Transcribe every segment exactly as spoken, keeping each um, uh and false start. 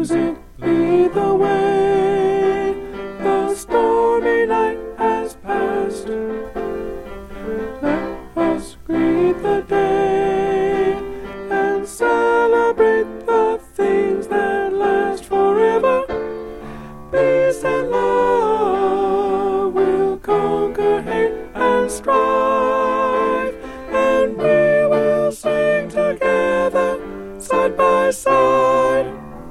Music, lead the way. The stormy night has passed. Let us greet the day and celebrate the things that last forever. Peace and love will conquer hate and strife, and we will sing together, side by side.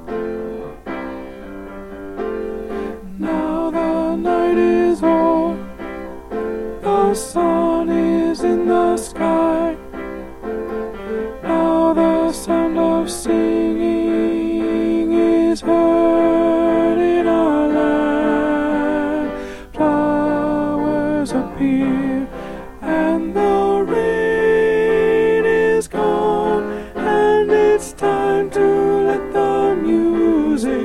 Now the night is o'er, the sun is in the sky. Now the sound of singing is heard in our land. Flowers appear and the rain is gone, and it's time to let the music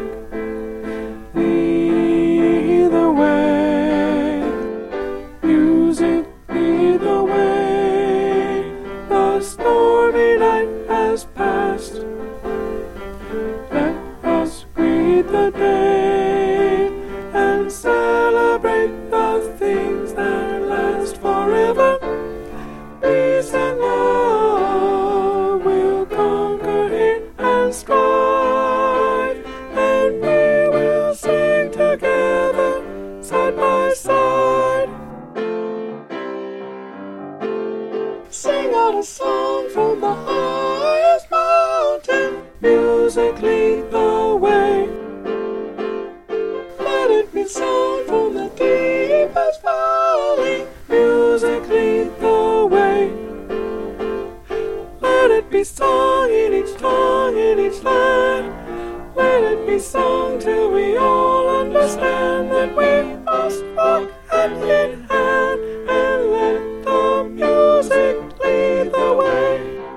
lead the way. Music, lead the way. The stormy night has passed. Let us greet the day and celebrate the things that last forever. Peace and love will conquer hate and strife, and we will sing together, side by side. Sing out a song from the highest mountain. Music, lead the way. Let it be sung from the deepest valley. Music, lead the way. Let it be sung in each tongue, in each land. Let it be sung till we all understand that we must walk hand in hand, and let the music lead the way.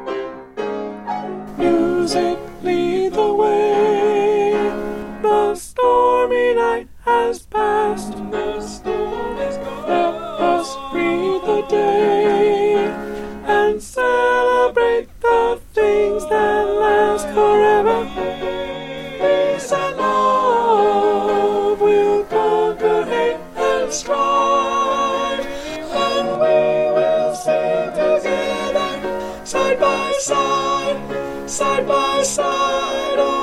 Music, lead the way. The stormy night has passed. The storm is gone. Let us greet the day and celebrate the things that last forever. Peace and love will conquer hate and strife, and we will sing together, side by side, side by side.